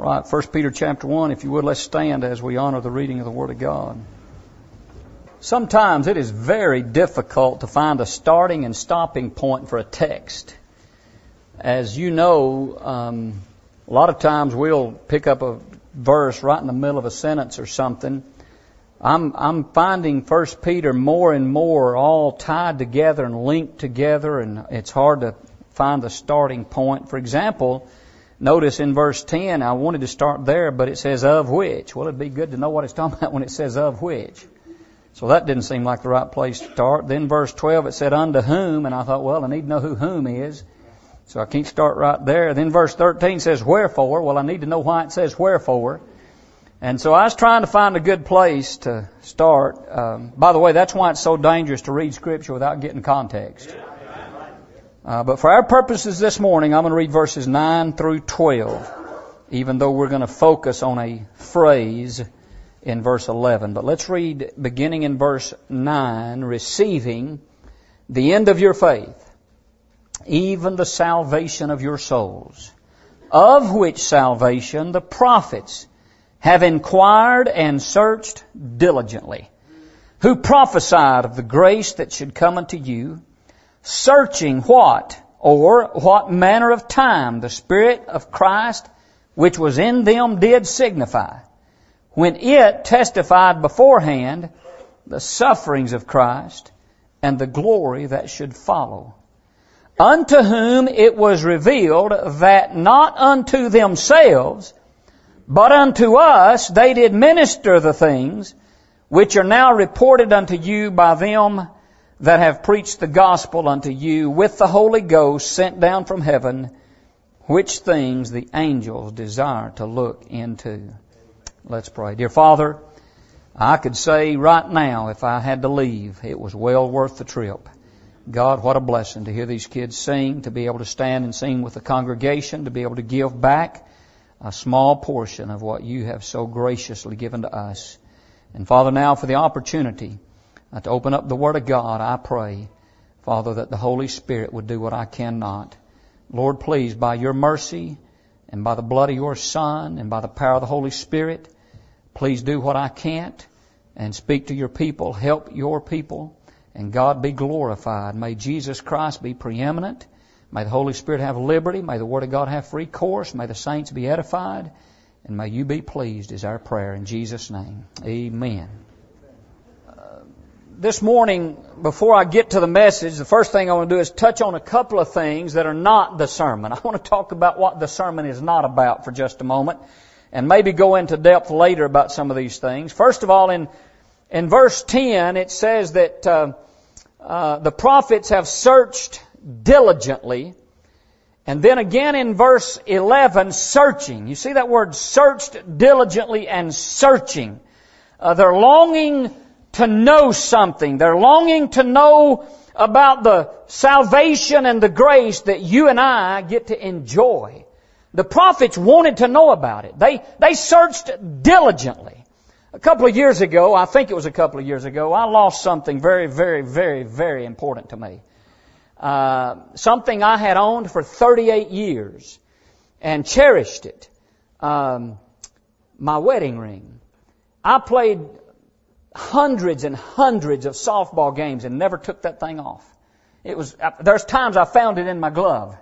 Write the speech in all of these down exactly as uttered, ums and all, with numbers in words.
right, First Peter chapter one, if you would, let's stand as we honor the reading of the Word of God. Sometimes it is very difficult to find a starting and stopping point for a text. As you know, um, a lot of times we'll pick up a verse right in the middle of a sentence or something. I'm, I'm finding First Peter more and more all tied together and linked together, and it's hard to find the starting point. For example, notice in verse ten, I wanted to start there, but it says of which. Well, it'd be good to know what it's talking about when it says of which. So that didn't seem like the right place to start. Then verse twelve, it said unto whom, and I thought, well, I need to know who whom is. So I can't start right there. Then verse thirteen says wherefore. Well, I need to know why it says wherefore. And so I was trying to find a good place to start. Um, by the way, that's why it's so dangerous to read Scripture without getting context. Uh, but for our purposes this morning, I'm going to read verses nine through twelve, even though we're going to focus on a phrase in verse eleven. But let's read beginning in verse nine, receiving the end of your faith, even the salvation of your souls, of which salvation the prophets have inquired and searched diligently, who prophesied of the grace that should come unto you, searching what or what manner of time the Spirit of Christ which was in them did signify, when it testified beforehand the sufferings of Christ and the glory that should follow, unto whom it was revealed that not unto themselves, but unto us they did minister the things which are now reported unto you by them that have preached the gospel unto you with the Holy Ghost sent down from heaven, which things the angels desire to look into. Let's pray. Dear Father, I could say right now, if I had to leave, it was well worth the trip. God, what a blessing to hear these kids sing, to be able to stand and sing with the congregation, to be able to give back a small portion of what you have so graciously given to us. And Father, now for the opportunity uh, to open up the Word of God, I pray, Father, that the Holy Spirit would do what I cannot. Lord, please, by your mercy and by the blood of your Son and by the power of the Holy Spirit, please do what I can't and speak to your people, help your people, and God be glorified. May Jesus Christ be preeminent. May the Holy Spirit have liberty. May the Word of God have free course. May the saints be edified. And may you be pleased is our prayer in Jesus' name. Amen. Uh, this morning, before I get to the message, the first thing I want to do is touch on a couple of things that are not the sermon. I want to talk about what the sermon is not about for just a moment, and maybe go into depth later about some of these things. First of all, in in verse ten, it says that uh, uh, the prophets have searched diligently. And then again in verse eleven, searching. You see that word, searched diligently and searching. Uh, they're longing to know something. They're longing to know about the salvation and the grace that you and I get to enjoy. The prophets wanted to know about it. They, they searched diligently. A couple of years ago, I think it was a couple of years ago, I lost something very, very, very, very important to me. Uh, something I had owned for thirty-eight years and cherished it. Um, my wedding ring. I played hundreds and hundreds of softball games and never took that thing off. It was, there's times I found it in my glove.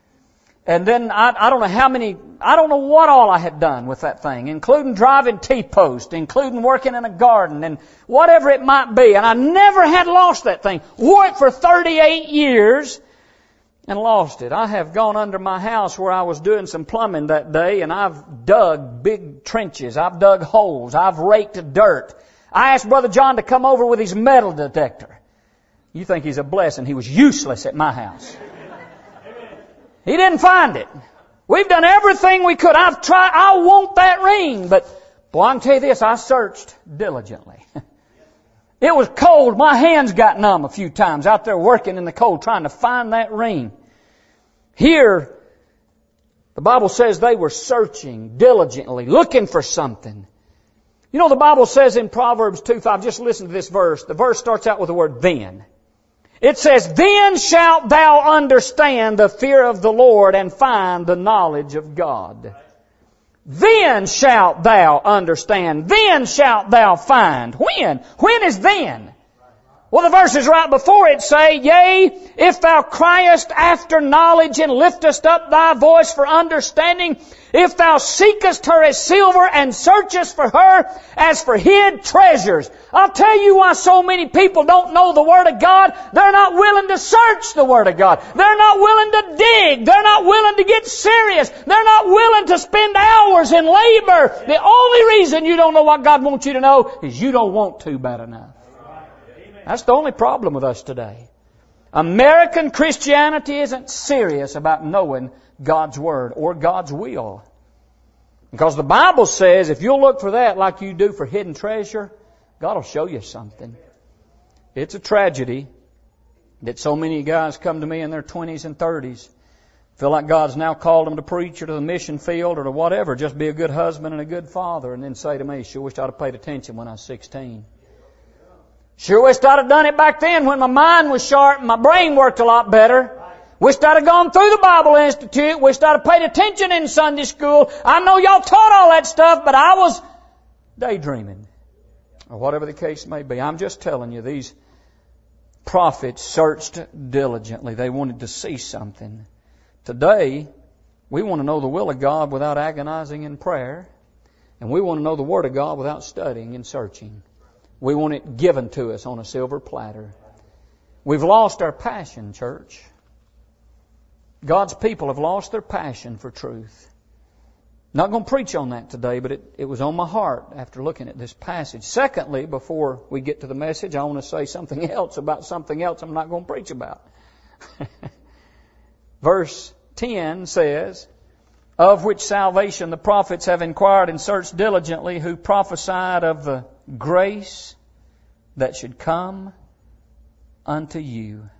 And then I, I don't know how many, I don't know what all I had done with that thing, including driving T-post, including working in a garden, and whatever it might be. And I never had lost that thing. Wore it for thirty-eight years and lost it. I have gone under my house where I was doing some plumbing that day, and I've dug big trenches. I've dug holes. I've raked dirt. I asked Brother John to come over with his metal detector. You think he's a blessing. He was useless at my house. He didn't find it. We've done everything we could. I've tried. I want that ring. But, boy, I can tell you this. I searched diligently. It was cold. My hands got numb a few times out there working in the cold trying to find that ring. Here, the Bible says they were searching diligently, looking for something. You know, the Bible says in Proverbs two five, just listen to this verse. The verse starts out with the word then. It says, then shalt thou understand the fear of the Lord and find the knowledge of God. Then shalt thou understand. Then shalt thou find. When? When is then? Well, the verses right before it say, Yea, if thou criest after knowledge and liftest up thy voice for understanding, if thou seekest her as silver and searchest for her as for hid treasures. I'll tell you why so many people don't know the Word of God. They're not willing to search the Word of God. They're not willing to dig. They're not willing to get serious. They're not willing to spend hours in labor. The only reason you don't know what God wants you to know is you don't want to bad enough. That's the only problem with us today. American Christianity isn't serious about knowing God's Word or God's will. Because the Bible says if you'll look for that like you do for hidden treasure, God will show you something. It's a tragedy that so many guys come to me in their twenties and thirties, feel like God's now called them to preach or to the mission field or to whatever, just be a good husband and a good father, and then say to me, sure wish I'd have paid attention when I was sixteen. Sure wished I'd have done it back then when my mind was sharp and my brain worked a lot better. Wished I'd have gone through the Bible Institute. Wished I'd have paid attention in Sunday school. I know y'all taught all that stuff, but I was daydreaming. Or whatever the case may be. I'm just telling you, these prophets searched diligently. They wanted to see something. Today, we want to know the will of God without agonizing in prayer. And we want to know the Word of God without studying and searching. We want it given to us on a silver platter. We've lost our passion, church. God's people have lost their passion for truth. Not going to preach on that today, but it, it was on my heart after looking at this passage. Secondly, before we get to the message, I want to say something else about something else I'm not going to preach about. Verse ten says, Of which salvation the prophets have inquired and searched diligently, who prophesied of the grace that should come unto you.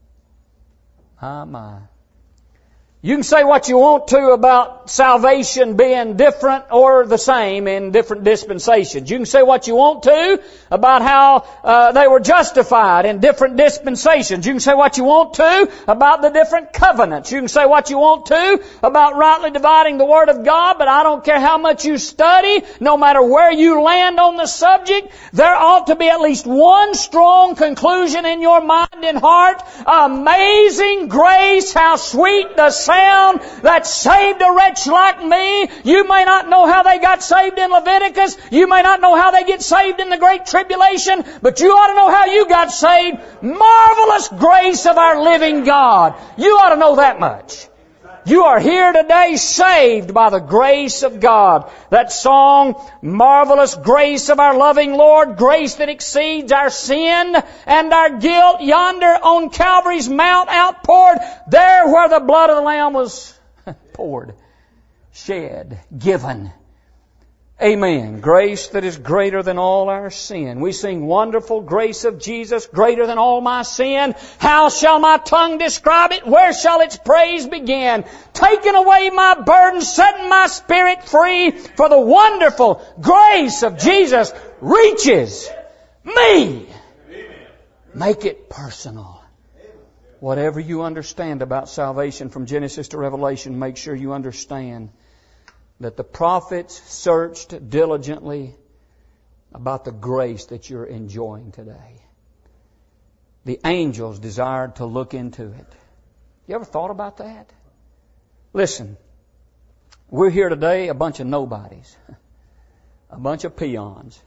My, my. You can say what you want to about salvation being different or the same in different dispensations. You can say what you want to about how uh, they were justified in different dispensations. You can say what you want to about the different covenants. You can say what you want to about rightly dividing the Word of God, but I don't care how much you study, no matter where you land on the subject, there ought to be at least one strong conclusion in your mind and heart. Amazing grace, how sweet the sound that saved a wretch like me. You may not know how they got saved in Leviticus. You may not know how they get saved in the Great Tribulation, but you ought to know how you got saved. Marvelous grace of our living God. You ought to know that much. You are here today saved by the grace of God. That song, Marvelous Grace of Our Loving Lord, grace that exceeds our sin and our guilt, yonder on Calvary's Mount outpoured, there where the blood of the Lamb was poured, shed, given. Amen. Grace that is greater than all our sin. We sing, Wonderful Grace of Jesus, greater than all my sin. How shall my tongue describe it? Where shall its praise begin? Taking away my burden, setting my spirit free, for the wonderful grace of Jesus reaches me. Make it personal. Whatever you understand about salvation from Genesis to Revelation, make sure you understand that the prophets searched diligently about the grace that you're enjoying today. The angels desired to look into it. You ever thought about that? Listen, we're here today a bunch of nobodies, a bunch of peons.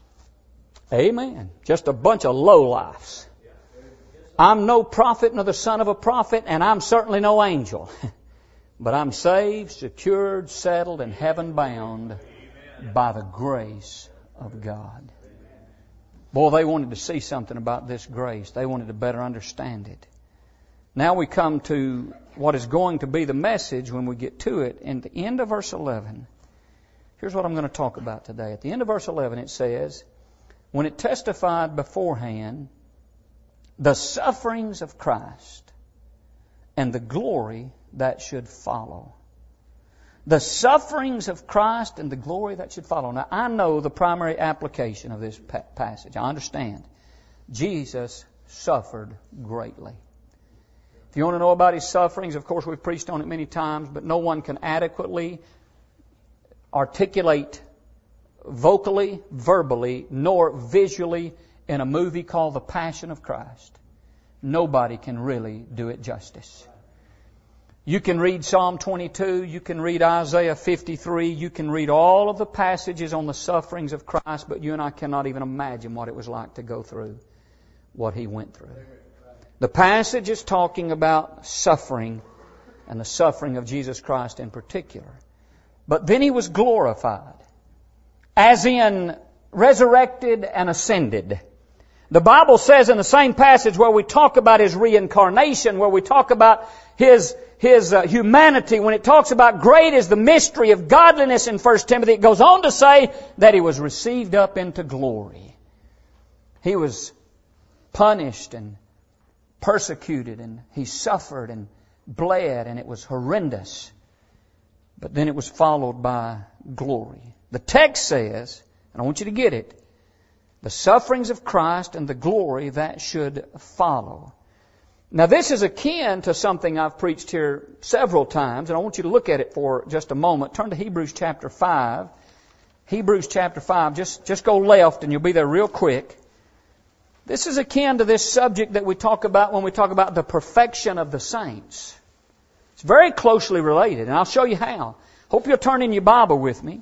Amen. Just a bunch of lowlifes. I'm no prophet nor the son of a prophet, and I'm certainly no angel. But I'm saved, secured, settled, and heaven-bound by the grace of God. Boy, they wanted to see something about this grace. They wanted to better understand it. Now we come to what is going to be the message when we get to it. In the end of verse eleven, here's what I'm going to talk about today. At the end of verse eleven it says, When it testified beforehand the sufferings of Christ and the glory that should follow. The sufferings of Christ and the glory that should follow. Now, I know the primary application of this pa- passage. I understand. Jesus suffered greatly. If you want to know about His sufferings, of course, we've preached on it many times, but no one can adequately articulate vocally, verbally, nor visually in a movie called The Passion of Christ. Nobody can really do it justice. You can read Psalm twenty-two, you can read Isaiah fifty-three, you can read all of the passages on the sufferings of Christ, but you and I cannot even imagine what it was like to go through what He went through. The passage is talking about suffering, and the suffering of Jesus Christ in particular. But then He was glorified, as in resurrected and ascended. The Bible says in the same passage where we talk about His reincarnation, where we talk about His His uh, humanity, when it talks about great is the mystery of godliness in First Timothy, it goes on to say that He was received up into glory. He was punished and persecuted, and He suffered and bled, and it was horrendous. But then it was followed by glory. The text says, and I want you to get it, the sufferings of Christ and the glory that should follow. Now this is akin to something I've preached here several times, and I want you to look at it for just a moment. Turn to Hebrews chapter five. Hebrews chapter five. Just, just go left and you'll be there real quick. This is akin to this subject that we talk about when we talk about the perfection of the saints. It's very closely related, and I'll show you how. Hope you'll turn in your Bible with me.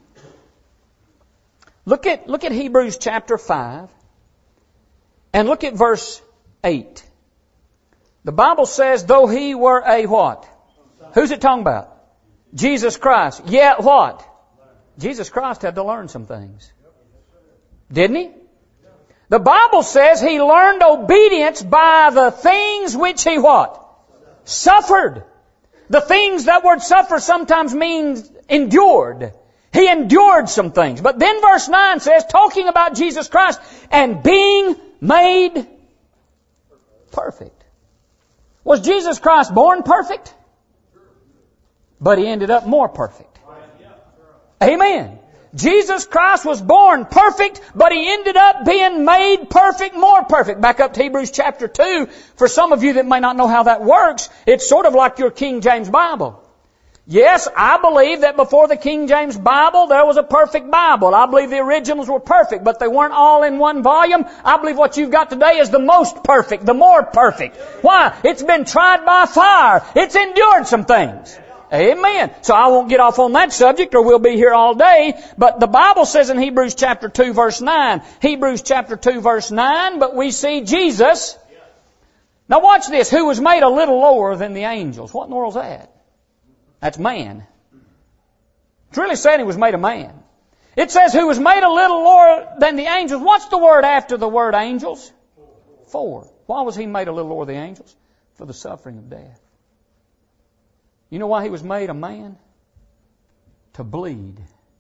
Look at, look at Hebrews chapter five, and look at verse eight. The Bible says, though He were a what? Who's it talking about? Jesus Christ. Yet what? Jesus Christ had to learn some things. Didn't He? The Bible says He learned obedience by the things which He what? Suffered. The things, that word suffer sometimes means endured. He endured some things. But then verse nine says, talking about Jesus Christ, and being made perfect. Was Jesus Christ born perfect? But He ended up more perfect. Amen. Jesus Christ was born perfect, but He ended up being made perfect, more perfect. Back up to Hebrews chapter two. For some of you that may not know how that works, it's sort of like your King James Bible. Yes, I believe that before the King James Bible, there was a perfect Bible. I believe the originals were perfect, but they weren't all in one volume. I believe what you've got today is the most perfect, the more perfect. Why? It's been tried by fire. It's endured some things. Amen. So I won't get off on that subject or we'll be here all day. But the Bible says in Hebrews chapter two verse nine, Hebrews chapter two verse nine, but we see Jesus. Now watch this, who was made a little lower than the angels. What in the world's that? That's man. It's really saying He was made a man. It says who was made a little lower than the angels. What's the word after the word angels? For. Why was He made a little lower than the angels? For the suffering of death. You know why He was made a man? To bleed.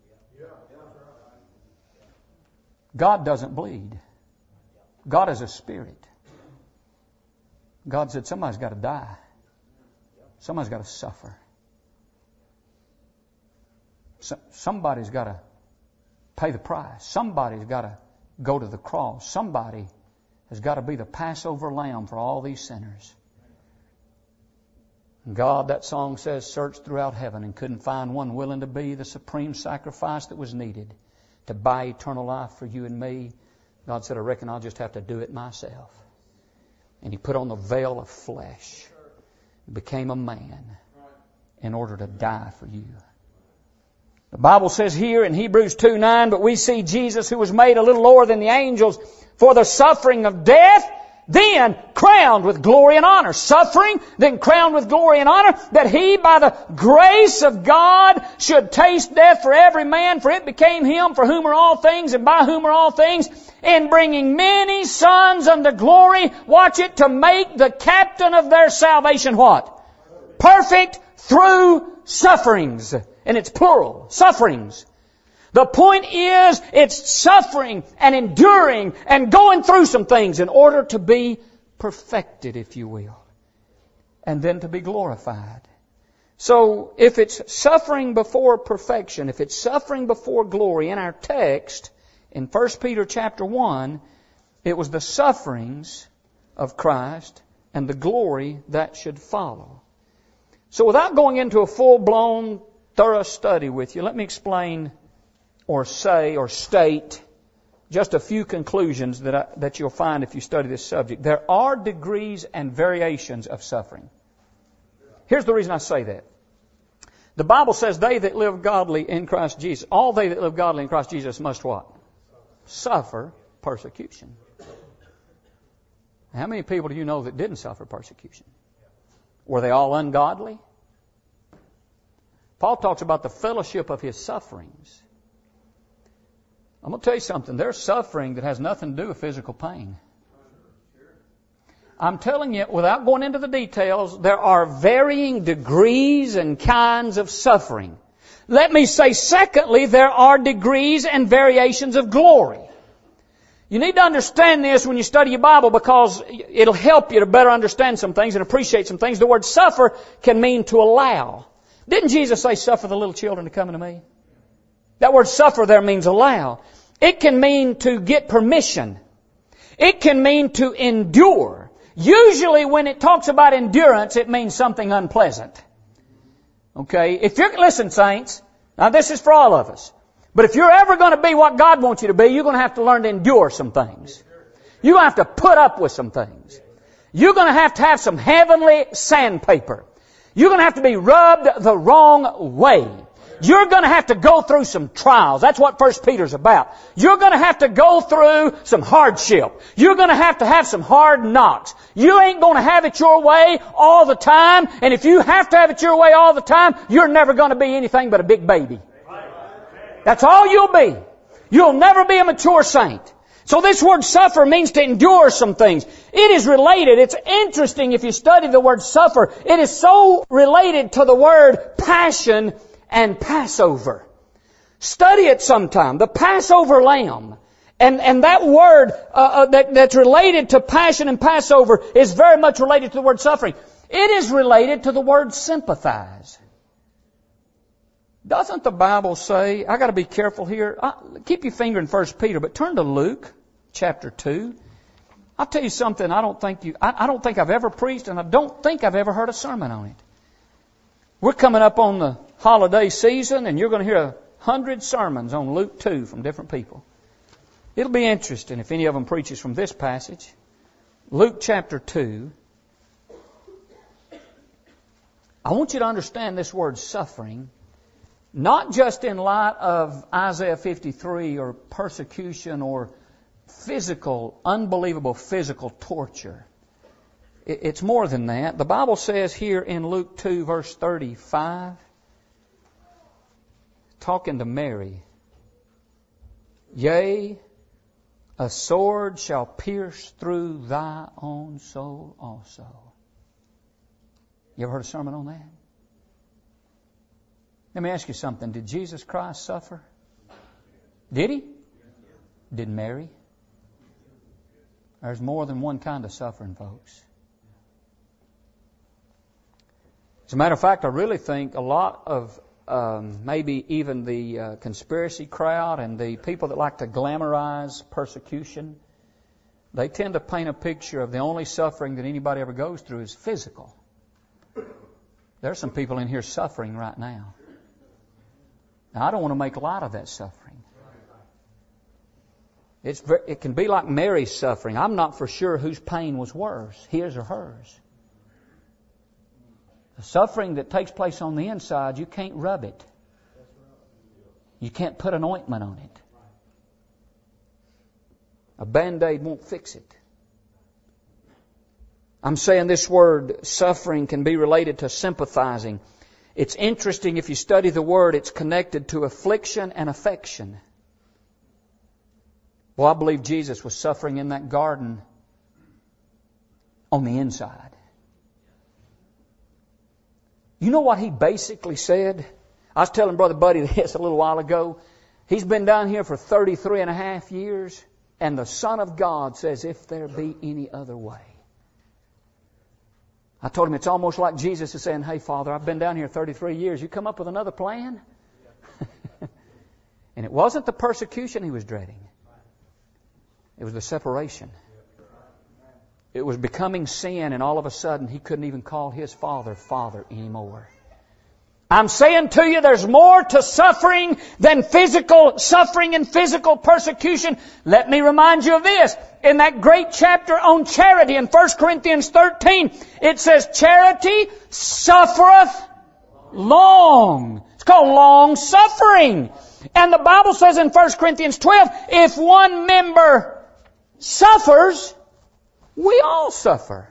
God doesn't bleed. God is a spirit. God said somebody's got to die. Somebody's got to suffer. So, somebody's got to pay the price. Somebody's got to go to the cross. Somebody has got to be the Passover lamb for all these sinners. God, that song says, searched throughout heaven and couldn't find one willing to be the supreme sacrifice that was needed to buy eternal life for you and me. God said, I reckon I'll just have to do it myself. And He put on the veil of flesh, became a man in order to die for you. The Bible says here in Hebrews two nine, but we see Jesus who was made a little lower than the angels for the suffering of death, then crowned with glory and honor. Suffering, then crowned with glory and honor, that He, by the grace of God, should taste death for every man, for it became Him for whom are all things and by whom are all things, in bringing many sons unto glory. Watch it, to make the captain of their salvation what? Perfect through sufferings. And it's plural, sufferings. The point is, it's suffering and enduring and going through some things in order to be perfected, if you will. And then to be glorified. So, if it's suffering before perfection, if it's suffering before glory, in our text, in First Peter chapter one, it was the sufferings of Christ and the glory that should follow. So without going into a full-blown thorough study with you, let me explain or say or state just a few conclusions that I, that you'll find if you study this subject. There are degrees and variations of suffering. Here's the reason I say that. The Bible says they that live godly in Christ Jesus, all they that live godly in Christ Jesus must what? Suffer persecution. How many people do you know that didn't suffer persecution? Were they all ungodly? Paul talks about the fellowship of his sufferings. I'm going to tell you something. There's suffering that has nothing to do with physical pain. I'm telling you, without going into the details, there are varying degrees and kinds of suffering. Let me say, secondly, there are degrees and variations of glory. You need to understand this when you study your Bible because it'll help you to better understand some things and appreciate some things. The word suffer can mean to allow. Didn't Jesus say, suffer the little children to come unto me? That word suffer there means allow. It can mean to get permission. It can mean to endure. Usually when it talks about endurance, it means something unpleasant. Okay? If you're, listen, saints, now this is for all of us. But if you're ever going to be what God wants you to be, you're going to have to learn to endure some things. You're going to have to put up with some things. You're going to have to have some heavenly sandpaper. You're going to have to be rubbed the wrong way. You're going to have to go through some trials. That's what First Peter's about. You're going to have to go through some hardship. You're going to have to have some hard knocks. You ain't going to have it your way all the time. And if you have to have it your way all the time, you're never going to be anything but a big baby. That's all you'll be. You'll never be a mature saint. So this word suffer means to endure some things. It is related. It's interesting if you study the word suffer. It is so related to the word passion and Passover. Study it sometime. The Passover lamb. And, and that word uh, uh, that, that's related to passion and Passover is very much related to the word suffering. It is related to the word sympathize. Doesn't the Bible say, I got to be careful here, I, keep your finger in First Peter, but turn to Luke chapter two. I'll tell you something I don't think you, I, I don't think I've ever preached and I don't think I've ever heard a sermon on it. We're coming up on the holiday season and you're going to hear a hundred sermons on Luke two from different people. It'll be interesting if any of them preaches from this passage. Luke chapter two. I want you to understand this word suffering. Not just in light of Isaiah fifty-three or persecution or physical, unbelievable physical torture. It's more than that. The Bible says here in Luke two verse thirty-five, talking to Mary, yea, a sword shall pierce through thy own soul also. You ever heard a sermon on that? Let me ask you something. Did Jesus Christ suffer? Did He? Did Mary? There's more than one kind of suffering, folks. As a matter of fact, I really think a lot of um, maybe even the uh, conspiracy crowd and the people that like to glamorize persecution, they tend to paint a picture of the only suffering that anybody ever goes through is physical. There's some people in here suffering right now. Now, I don't want to make light of that suffering. It's very, it can be like Mary's suffering. I'm not for sure whose pain was worse, his or hers. The suffering that takes place on the inside, you can't rub it. You can't put an ointment on it. A Band-Aid won't fix it. I'm saying this word suffering can be related to sympathizing. It's interesting if you study the word, it's connected to affliction and affection. Well, I believe Jesus was suffering in that garden on the inside. You know what he basically said? I was telling Brother Buddy this a little while ago. He's been down here for thirty-three and a half years, and the Son of God says, if there be any other way. I told him it's almost like Jesus is saying, hey, Father, I've been down here thirty-three years. You come up with another plan? And it wasn't the persecution he was dreading. It was the separation. It was becoming sin, and all of a sudden he couldn't even call his Father Father anymore. I'm saying to you, there's more to suffering than physical suffering and physical persecution. Let me remind you of this. In that great chapter on charity in First Corinthians thirteen, it says, charity suffereth long. It's called long suffering. And the Bible says in First Corinthians twelve, if one member suffers, we all suffer.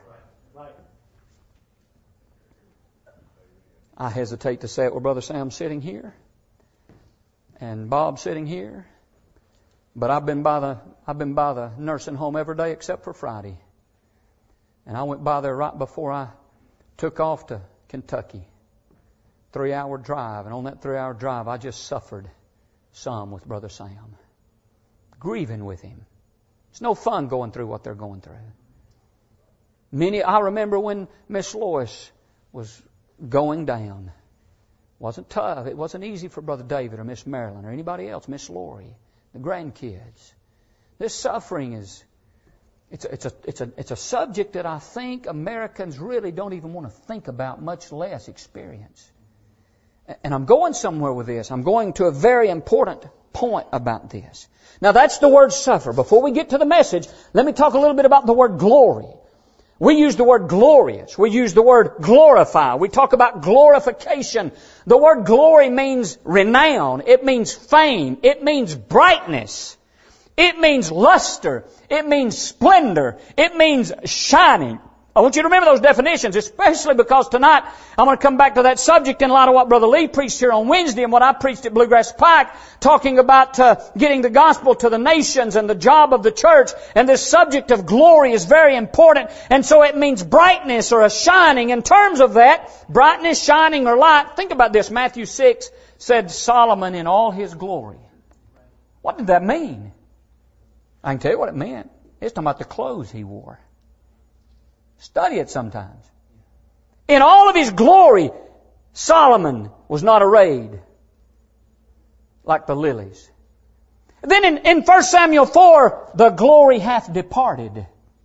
I hesitate to say it with Brother Sam sitting here and Bob sitting here, but I've been by the I've been by the nursing home every day except for Friday, and I went by there right before I took off to Kentucky, three-hour drive, and on that three-hour drive, I just suffered some with Brother Sam, grieving with him. It's no fun going through what they're going through. Many I remember when Miss Lois was going down. It wasn't tough. It wasn't easy for Brother David or Miss Marilyn or anybody else, Miss Lori, the grandkids. This suffering is, it's a, it's a, it's a, it's a subject that I think Americans really don't even want to think about, much less experience. And I'm going somewhere with this. I'm going to a very important point about this. Now that's the word suffer. Before we get to the message, let me talk a little bit about the word glory. We use the word glorious. We use the word glorify. We talk about glorification. The word glory means renown. It means fame. It means brightness. It means luster. It means splendor. It means shining. I want you to remember those definitions, especially because tonight I'm going to come back to that subject in light of what Brother Lee preached here on Wednesday and what I preached at Bluegrass Pike, talking about uh, getting the gospel to the nations and the job of the church. And this subject of glory is very important. And so it means brightness or a shining. In terms of that, brightness, shining, or light, think about this. Matthew six said Solomon in all his glory. What did that mean? I can tell you what it meant. It's talking about the clothes he wore. Study it sometimes. In all of his glory, Solomon was not arrayed like the lilies. Then in, in First Samuel four, the glory hath departed.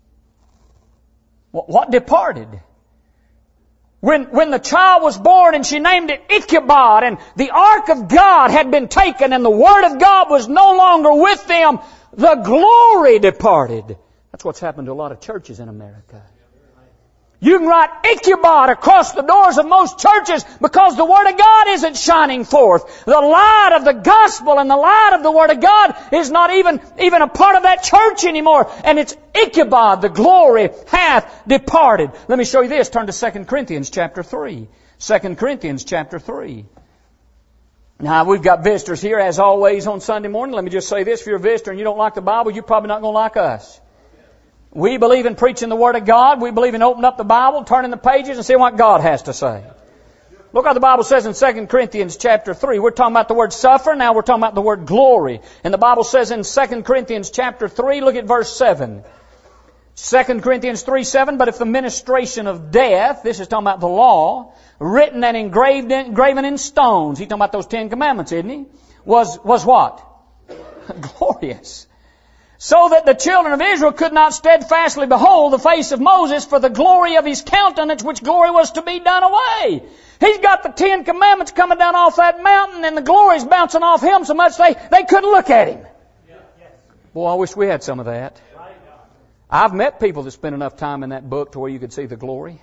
What, what departed? When, when the child was born and she named it Ichabod, and the ark of God had been taken and the word of God was no longer with them, the glory departed. That's what's happened to a lot of churches in America. You can write Ichabod across the doors of most churches because the Word of God isn't shining forth. The light of the gospel and the light of the Word of God is not even, even a part of that church anymore. And it's Ichabod, the glory hath departed. Let me show you this. Turn to Second Corinthians chapter three. Second Corinthians chapter three. Now, we've got visitors here, as always, on Sunday morning. Let me just say this. If you're a visitor and you don't like the Bible, you're probably not going to like us. We believe in preaching the Word of God. We believe in opening up the Bible, turning the pages, and seeing what God has to say. Look what the Bible says in Second Corinthians chapter three. We're talking about the word suffer. Now we're talking about the word glory. And the Bible says in Second Corinthians chapter three, look at verse seven. Second Corinthians three seven, but if the ministration of death, this is talking about the law, written and engraved in, graven in stones, he's talking about those Ten Commandments, isn't he? Was, was what? Glorious. So that the children of Israel could not steadfastly behold the face of Moses for the glory of his countenance, which glory was to be done away. He's got the Ten Commandments coming down off that mountain, and the glory's bouncing off him so much they, they couldn't look at him. Boy, I wish we had some of that. I've met people that spent enough time in that book to where you could see the glory.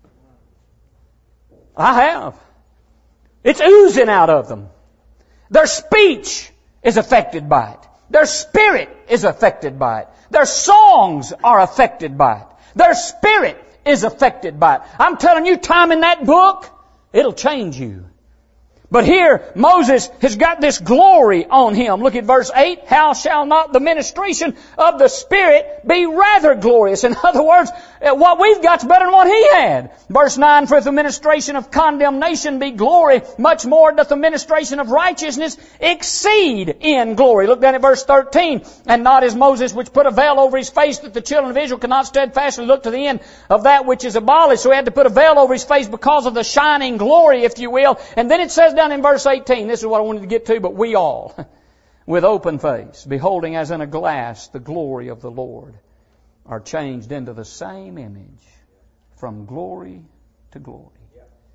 I have. It's oozing out of them. Their speech is affected by it. Their spirit is affected by it. Their songs are affected by it. Their spirit is affected by it. I'm telling you, time in that book, it'll change you. But here, Moses has got this glory on him. Look at verse eight. How shall not the ministration of the Spirit be rather glorious? In other words, what we've got's better than what he had. Verse nine, for if the ministration of condemnation be glory, much more doth the ministration of righteousness exceed in glory. Look down at verse thirteen. And not as Moses, which put a veil over his face, that the children of Israel could not steadfastly look to the end of that which is abolished. So he had to put a veil over his face because of the shining glory, if you will. And then it says down in verse eighteen, this is what I wanted to get to, but we all, with open face, beholding as in a glass the glory of the Lord, are changed into the same image from glory to glory.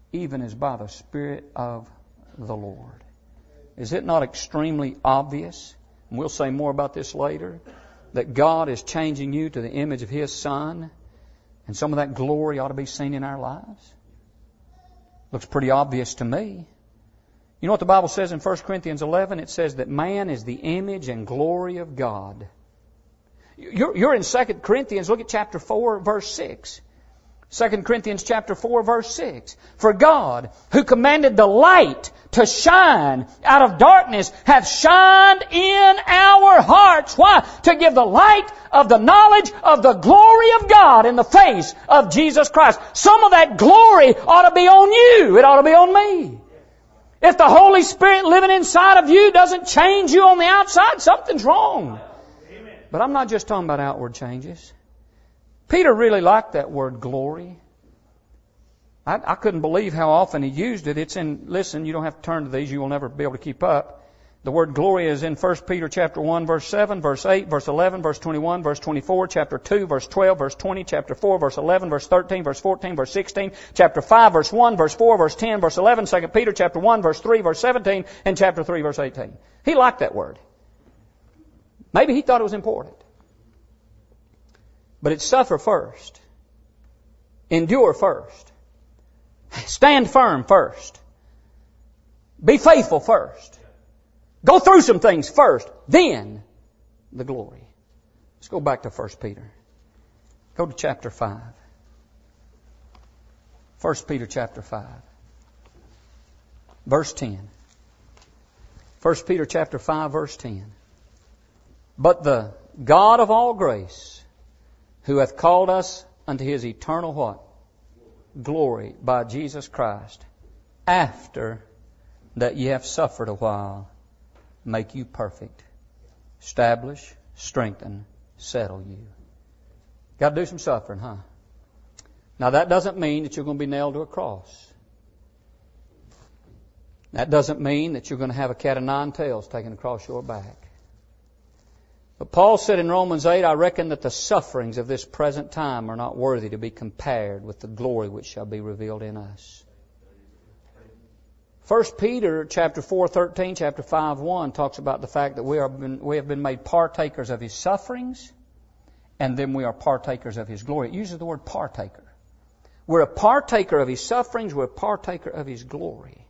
even as by the Spirit of the Lord. Is it not extremely obvious, and we'll say more about this later, that God is changing you to the image of His Son, and some of that glory ought to be seen in our lives? Looks pretty obvious to me. You know what the Bible says in First Corinthians eleven? It says that man is the image and glory of God. You're, you're in Second Corinthians. Look at chapter four, verse six. Second Corinthians chapter four, verse six. For God, who commanded the light to shine out of darkness, hath shined in our hearts. Why? To give the light of the knowledge of the glory of God in the face of Jesus Christ. Some of that glory ought to be on you. It ought to be on me. If the Holy Spirit living inside of you doesn't change you on the outside, something's wrong. But I'm not just talking about outward changes. Peter really liked that word glory. I, I couldn't believe how often he used it. It's in, listen, you don't have to turn to these. You will never be able to keep up. The word glory is in First Peter chapter one, verse seven, verse eight, verse eleven, verse twenty-one, verse twenty-four, chapter two, verse twelve, verse twenty, chapter four, verse eleven, verse thirteen, verse fourteen, verse sixteen, chapter five, verse one, verse four, verse ten, verse eleven, Second Peter chapter one, verse three, verse seventeen, and chapter three, verse eighteen. He liked that word. Maybe he thought it was important. But it's suffer first. Endure first. Stand firm first. Be faithful first. Go through some things first. Then the glory. Let's go back to First Peter. Go to chapter five. First Peter chapter five. Verse ten. First Peter chapter five, verse ten. But the God of all grace, who hath called us unto His eternal what? Glory by Jesus Christ, after that ye have suffered a while, make you perfect, establish, strengthen, settle you. Got to do some suffering, huh? Now that doesn't mean that you're going to be nailed to a cross. That doesn't mean that you're going to have a cat of nine tails taken across your back. But Paul said in Romans eight, I reckon that the sufferings of this present time are not worthy to be compared with the glory which shall be revealed in us. First Peter chapter four, thirteen, chapter five, one talks about the fact that we are been, we have been made partakers of His sufferings, and then we are partakers of His glory. It uses the word partaker. We're a partaker of His sufferings, we're a partaker of His glory.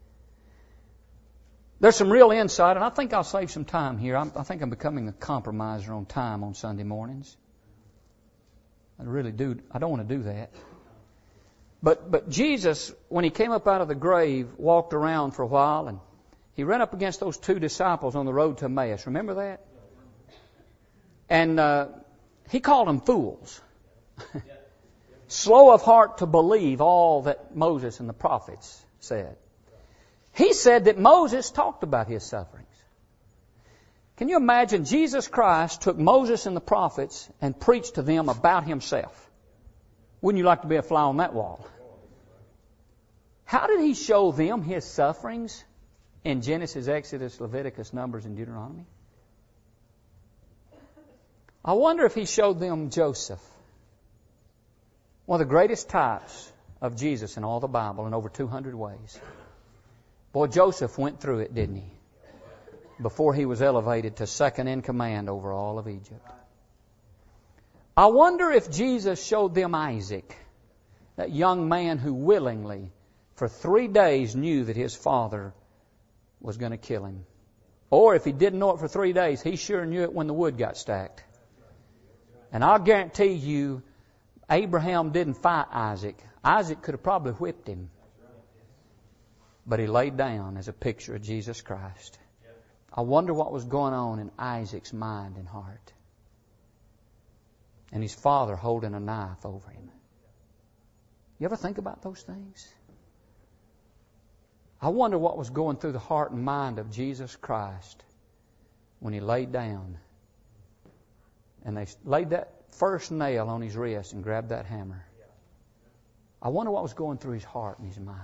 There's some real insight, and I think I'll save some time here. I'm, I think I'm becoming a compromiser on time on Sunday mornings. I really do. I don't want to do that. But but Jesus, when He came up out of the grave, walked around for a while, and He ran up against those two disciples on the road to Emmaus. Remember that? And uh, He called them fools. Slow of heart to believe all that Moses and the prophets said. He said that Moses talked about his sufferings. Can you imagine Jesus Christ took Moses and the prophets and preached to them about Himself? Wouldn't you like to be a fly on that wall? How did He show them His sufferings in Genesis, Exodus, Leviticus, Numbers, and Deuteronomy? I wonder if He showed them Joseph, one of the greatest types of Jesus in all the Bible in over two hundred ways. Boy, Joseph went through it, didn't he? Before he was elevated to second in command over all of Egypt. I wonder if Jesus showed them Isaac, that young man who willingly, for three days, knew that his father was going to kill him. Or if he didn't know it for three days, he sure knew it when the wood got stacked. And I'll guarantee you, Abraham didn't fight Isaac. Isaac could have probably whipped him. But he laid down as a picture of Jesus Christ. I wonder what was going on in Isaac's mind and heart. And his father holding a knife over him. You ever think about those things? I wonder what was going through the heart and mind of Jesus Christ when He laid down. And they laid that first nail on His wrist and grabbed that hammer. I wonder what was going through His heart and His mind.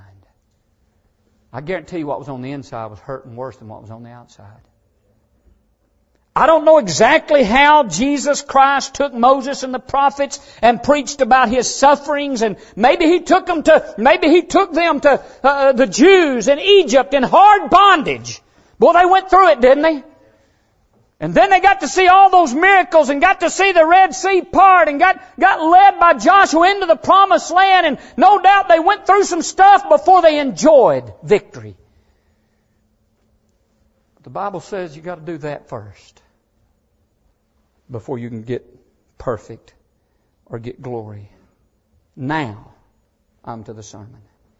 I guarantee you what was on the inside was hurting worse than what was on the outside. I don't know exactly how Jesus Christ took Moses and the prophets and preached about His sufferings, and maybe He took them to, maybe He took them to uh, the Jews in Egypt in hard bondage. Boy, they went through it, didn't they? And then they got to see all those miracles and got to see the Red Sea part and got, got led by Joshua into the Promised Land, and no doubt they went through some stuff before they enjoyed victory. But the Bible says you got to do that first before you can get perfect or get glory. Now, I'm to the sermon.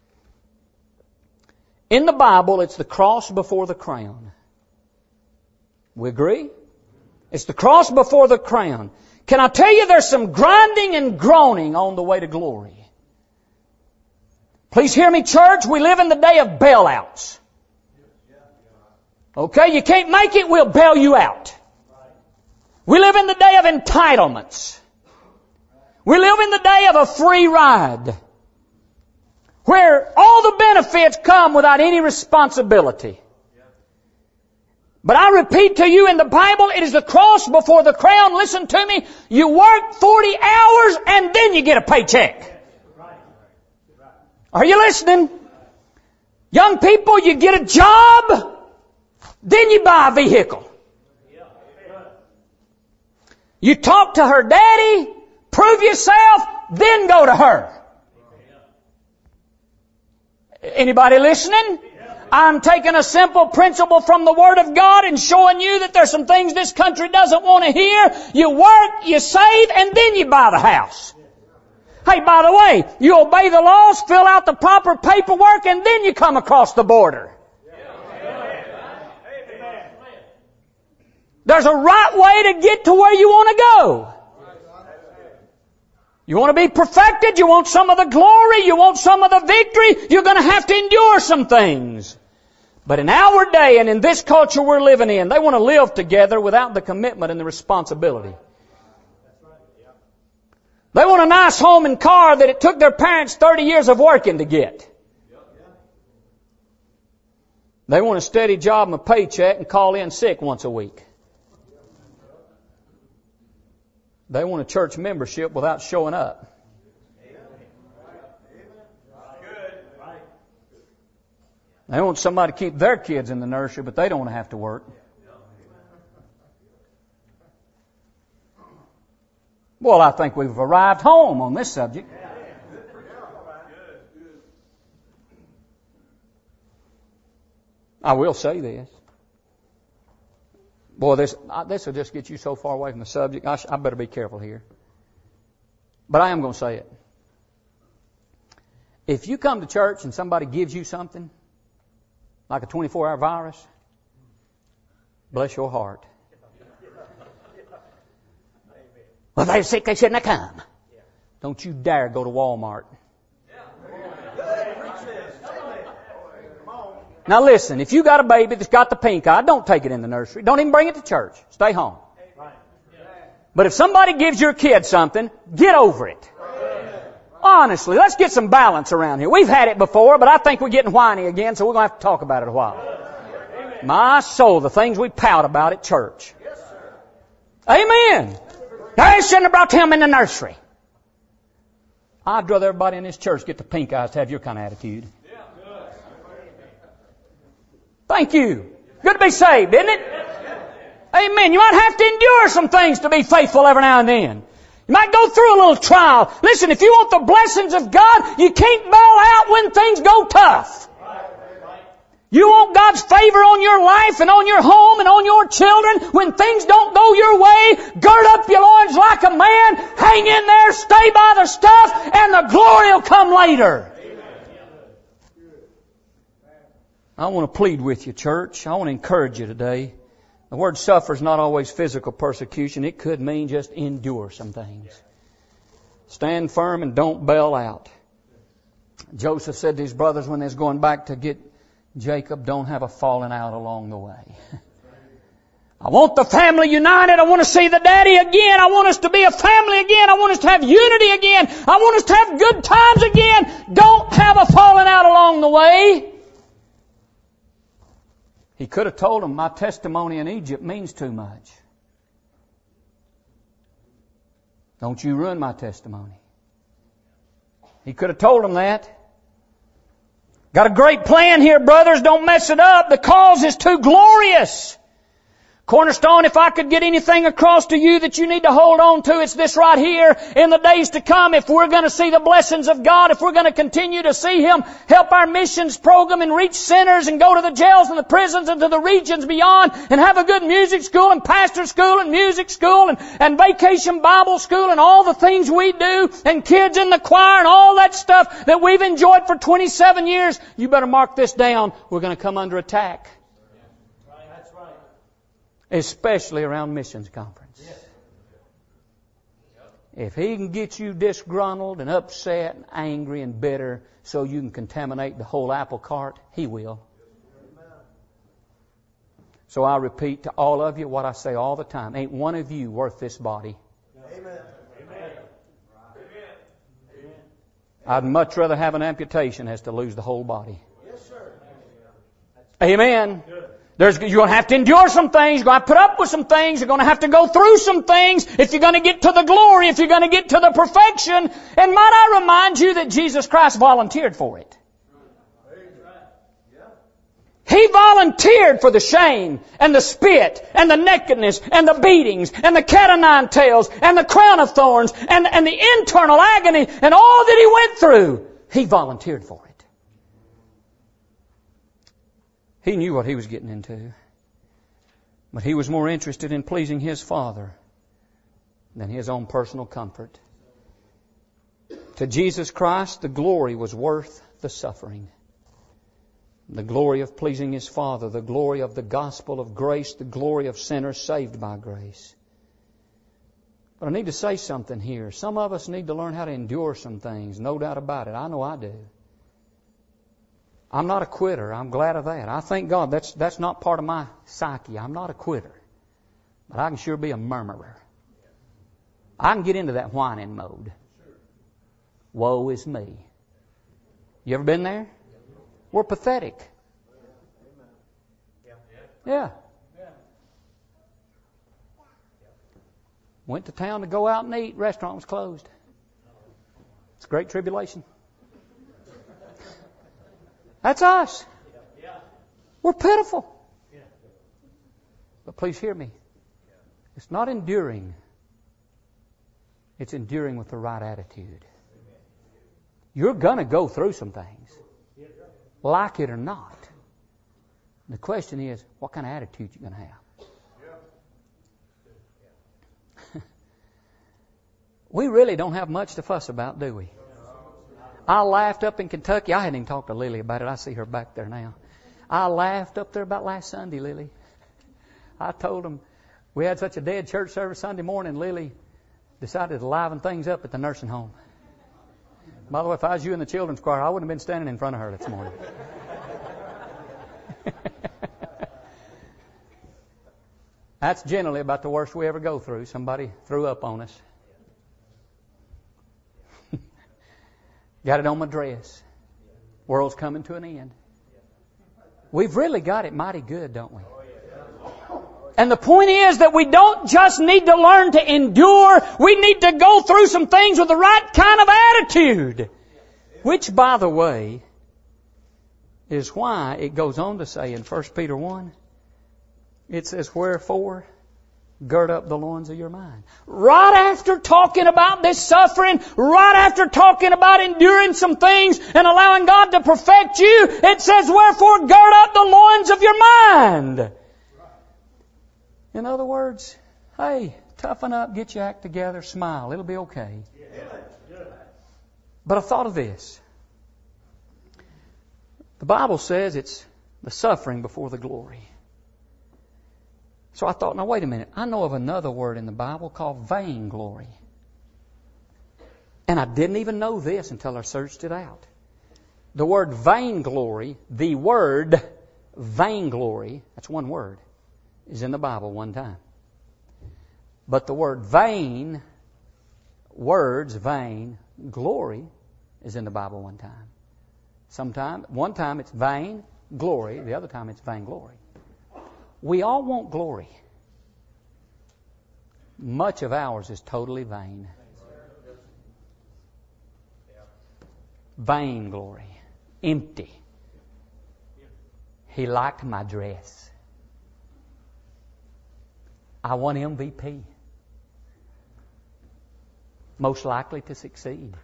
In the Bible, it's the cross before the crown. We agree? It's the cross before the crown. Can I tell you there's some grinding and groaning on the way to glory? Please hear me, church. We live in the day of bailouts. Okay, you can't make it, we'll bail you out. We live in the day of entitlements. We live in the day of a free ride, where all the benefits come without any responsibility. But I repeat to you, in the Bible, it is the cross before the crown. Listen to me. You work forty hours and then you get a paycheck. Are you listening? Young people, you get a job, then you buy a vehicle. You talk to her daddy, prove yourself, then go to her. Anybody listening? I'm taking a simple principle from the Word of God and showing you that there's some things this country doesn't want to hear. You work, you save, and then you buy the house. Hey, by the way, you obey the laws, fill out the proper paperwork, and then you come across the border. There's a right way to get to where you want to go. You want to be perfected, you want some of the glory, you want some of the victory, you're going to have to endure some things. But in our day and in this culture we're living in, they want to live together without the commitment and the responsibility. They want a nice home and car that it took their parents thirty years of working to get. They want a steady job and a paycheck and call in sick once a week. They want a church membership without showing up. They want somebody to keep their kids in the nursery, but they don't want to have to work. Well, I think we've arrived home on this subject. I will say this. Boy, this this will just get you so far away from the subject. I, sh- I better be careful here. But I am going to say it. If you come to church and somebody gives you something, like a twenty-four hour virus, bless your heart. Well, if they're sick, they shouldn't have come. Don't you dare go to Walmart. Now listen, if you got a baby that's got the pink eye, don't take it in the nursery. Don't even bring it to church. Stay home. But if somebody gives your kid something, get over it. Honestly, let's get some balance around here. We've had it before, but I think we're getting whiny again, so we're going to have to talk about it a while. My soul, the things we pout about at church. Amen. They shouldn't have brought him in the nursery. I'd rather everybody in this church get the pink eyes to have your kind of attitude. Thank you. Good to be saved, isn't it? Amen. You might have to endure some things to be faithful every now and then. You might go through a little trial. Listen, if you want the blessings of God, you can't bail out when things go tough. You want God's favor on your life and on your home and on your children. When things don't go your way, gird up your loins like a man, hang in there, stay by the stuff, and the glory will come later. I want to plead with you, church. I want to encourage you today. The word suffer is not always physical persecution. It could mean just endure some things. Stand firm and don't bail out. Joseph said to his brothers when they was going back to get Jacob, don't have a falling out along the way. I want the family united. I want to see the daddy again. I want us to be a family again. I want us to have unity again. I want us to have good times again. Don't have a falling out along the way. He could have told them, my testimony in Egypt means too much. Don't you ruin my testimony. He could have told them that. Got a great plan here, brothers. Don't mess it up. The cause is too glorious. Cornerstone, if I could get anything across to you that you need to hold on to, it's this right here. In the days to come, if we're going to see the blessings of God, if we're going to continue to see Him help our missions program and reach sinners and go to the jails and the prisons and to the regions beyond and have a good music school and pastor school and music school and, and vacation Bible school and all the things we do and kids in the choir and all that stuff that we've enjoyed for twenty-seven years, you better mark this down. We're going to come under attack. Especially around missions conference. If he can get you disgruntled and upset and angry and bitter so you can contaminate the whole apple cart, he will. So I repeat to all of you what I say all the time. Ain't one of you worth this body. Amen. I'd much rather have an amputation as to lose the whole body. Yes, sir. Amen. There's, you're going to have to endure some things. You're going to have to put up with some things. You're going to have to go through some things if you're going to get to the glory, if you're going to get to the perfection. And might I remind you that Jesus Christ volunteered for it. He volunteered for the shame and the spit and the nakedness and the beatings and the cat o' nine tails and the crown of thorns and, and the internal agony and all that He went through. He volunteered for it. He knew what he was getting into. But he was more interested in pleasing his Father than his own personal comfort. To Jesus Christ, the glory was worth the suffering. The glory of pleasing His Father, the glory of the gospel of grace, the glory of sinners saved by grace. But I need to say something here. Some of us need to learn how to endure some things, no doubt about it. I know I do. I'm not a quitter. I'm glad of that. I thank God that's that's not part of my psyche. I'm not a quitter. But I can sure be a murmurer. I can get into that whining mode. Woe is me. You ever been there? We're pathetic. Yeah. Went to town to go out and eat. Restaurant was closed. It's a great tribulation. That's us. We're pitiful. But please hear me. It's not enduring. It's enduring with the right attitude. You're going to go through some things, like it or not. The question is, what kind of attitude you're going to have. We really don't have much to fuss about, do we? I laughed up in Kentucky. I hadn't even talked to Lily about it. I see her back there now. I laughed up there about last Sunday, Lily. I told them we had such a dead church service Sunday morning. Lily decided to liven things up at the nursing home. By the way, if I was you in the children's choir, I wouldn't have been standing in front of her this morning. That's generally about the worst we ever go through. Somebody threw up on us. Got it on my dress. World's coming to an end. We've really got it mighty good, don't we? And the point is that we don't just need to learn to endure. We need to go through some things with the right kind of attitude. Which, by the way, is why it goes on to say in First Peter one, it says, wherefore, gird up the loins of your mind. Right after talking about this suffering, right after talking about enduring some things and allowing God to perfect you, it says, wherefore, gird up the loins of your mind. In other words, hey, toughen up, get your act together, smile. It'll be okay. But I thought of this. The Bible says it's the suffering before the glory. So I thought, now wait a minute. I know of another word in the Bible called vainglory. And I didn't even know this until I searched it out. The word vainglory, the word vainglory, that's one word, is in the Bible one time. But the word vain, words, vain, glory, is in the Bible one time. Sometime, one time it's vain, glory, the other time it's vainglory. We all want glory. Much of ours is totally vain. Vainglory. Empty. He liked my dress. I won M V P. Most likely to succeed.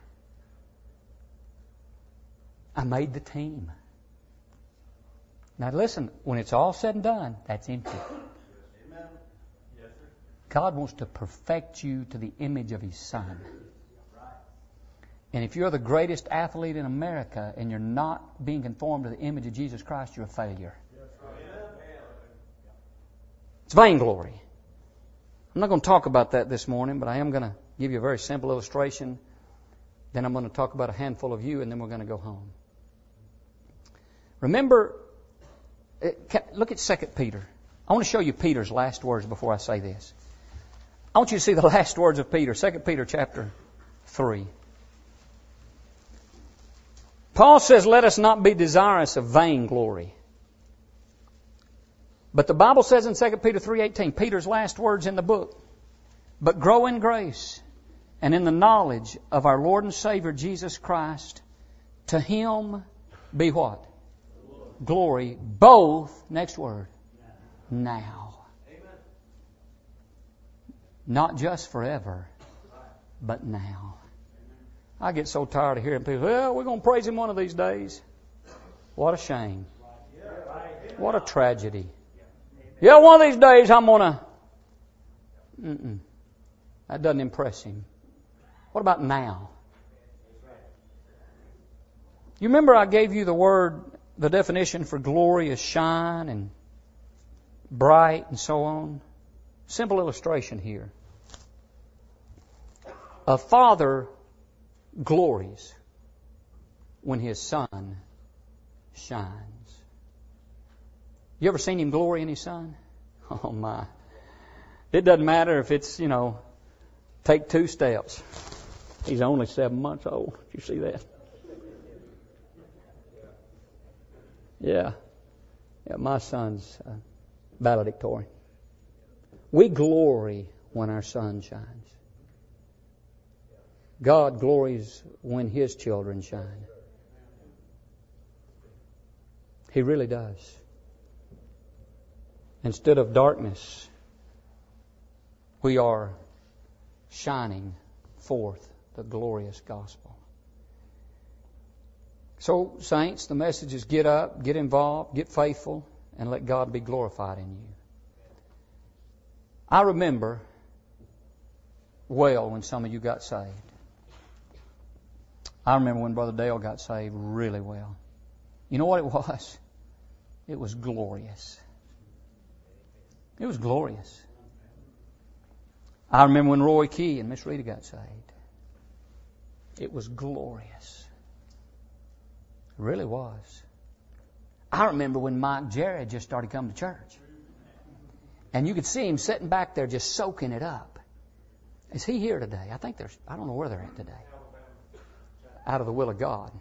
I made the team. Now listen, when it's all said and done, that's empty. God wants to perfect you to the image of His Son. And if you're the greatest athlete in America and you're not being conformed to the image of Jesus Christ, you're a failure. It's vainglory. I'm not going to talk about that this morning, but I am going to give you a very simple illustration. Then I'm going to talk about a handful of you, and then we're going to go home. Remember, look at Second Peter. I want to show you Peter's last words before I say this. I want you to see the last words of Peter. Second Peter chapter three. Paul says, let us not be desirous of vainglory. But the Bible says in Second Peter three eighteen, Peter's last words in the book, but grow in grace and in the knowledge of our Lord and Savior Jesus Christ. To Him be what? Glory, both, next word, now. Not just forever, but now. I get so tired of hearing people, well, we're going to praise Him one of these days. What a shame. What a tragedy. Yeah, one of these days I'm going to... Mm-mm. That doesn't impress Him. What about now? You remember I gave you the word, the definition for glory is shine and bright and so on. Simple illustration here. A father glories when his son shines. You ever seen him glory in his son? Oh my. It doesn't matter if it's, you know, take two steps. He's only seven months old. Did you see that? Yeah. Yeah, my son's uh, valedictorian. We glory when our son shines. God glories when His children shine. He really does. Instead of darkness, we are shining forth the glorious gospel. So, saints, the message is get up, get involved, get faithful, and let God be glorified in you. I remember well when some of you got saved. I remember when Brother Dale got saved really well. You know what it was? It was glorious. It was glorious. I remember when Roy Key and Miss Rita got saved. It was glorious. It really was. I remember when Mike Jared just started coming to church. And you could see him sitting back there just soaking it up. Is he here today? I think there's, I don't know where they're at today. Out of the will of God.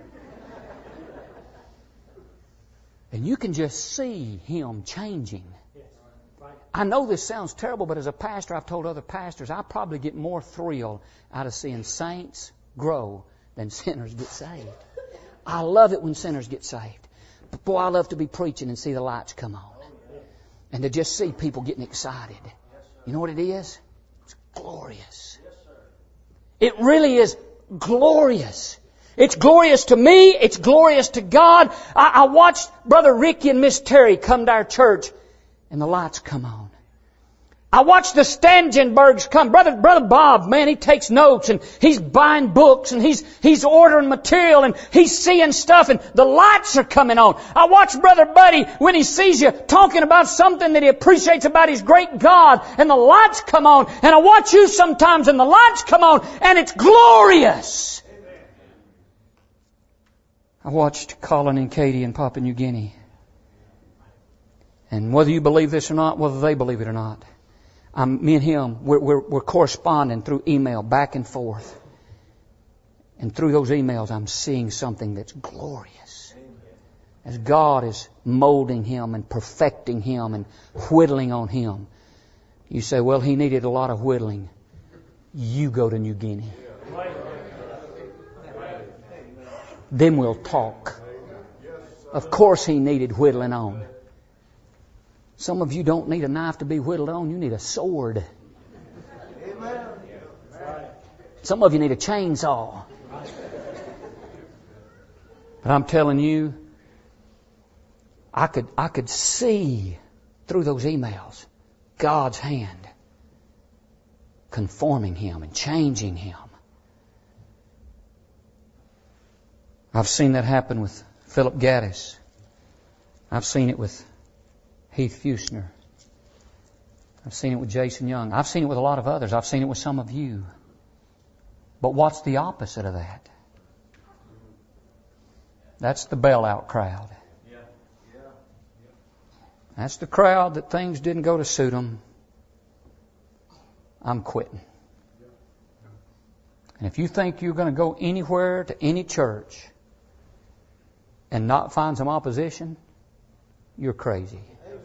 And you can just see him changing. I know this sounds terrible, but as a pastor, I've told other pastors, I probably get more thrill out of seeing saints grow than sinners get saved. I love it when sinners get saved. But boy, I love to be preaching and see the lights come on. And to just see people getting excited. You know what it is? It's glorious. It really is glorious. It's glorious to me. It's glorious to God. I, I watched Brother Ricky and Miss Terry come to our church and the lights come on. I watched the Stangenbergs come. Brother, Brother Bob, man, he takes notes and he's buying books and he's, he's ordering material and he's seeing stuff and the lights are coming on. I watched Brother Buddy when he sees you talking about something that he appreciates about his great God and the lights come on. And I watch you sometimes and the lights come on and it's glorious. I watched Colin and Katie in Papua New Guinea. And whether you believe this or not, whether they believe it or not, I'm, me and him, we're, we're, we're corresponding through email back and forth. And through those emails, I'm seeing something that's glorious. As God is molding him and perfecting him and whittling on him. You say, well, he needed a lot of whittling. You go to New Guinea. Then we'll talk. Of course he needed whittling on. Some of you don't need a knife to be whittled on. You need a sword. Some of you need a chainsaw. But I'm telling you, I could, I could see through those emails God's hand conforming him and changing him. I've seen that happen with Philip Gaddis. I've seen it with Heath Fusner. I've seen it with Jason Young. I've seen it with a lot of others. I've seen it with some of you. But what's the opposite of that? That's the bailout crowd. That's the crowd that things didn't go to suit them. I'm quitting. And if you think you're going to go anywhere to any church and not find some opposition, you're crazy.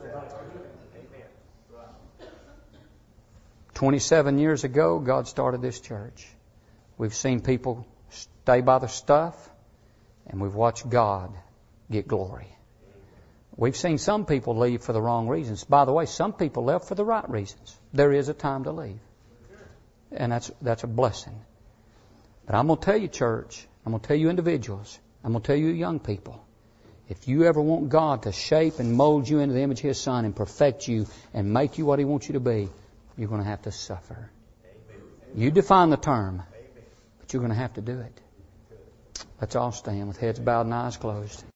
twenty-seven years ago, God started this church. We've seen people stay by the stuff, and we've watched God get glory. We've seen some people leave for the wrong reasons. By the way, some people left for the right reasons. There is a time to leave. And that's that's a blessing. But I'm going to tell you, church, I'm going to tell you individuals, I'm going to tell you young people, if you ever want God to shape and mold you into the image of His Son and perfect you and make you what He wants you to be, you're going to have to suffer. You define the term, but you're going to have to do it. Let's all stand with heads bowed and eyes closed.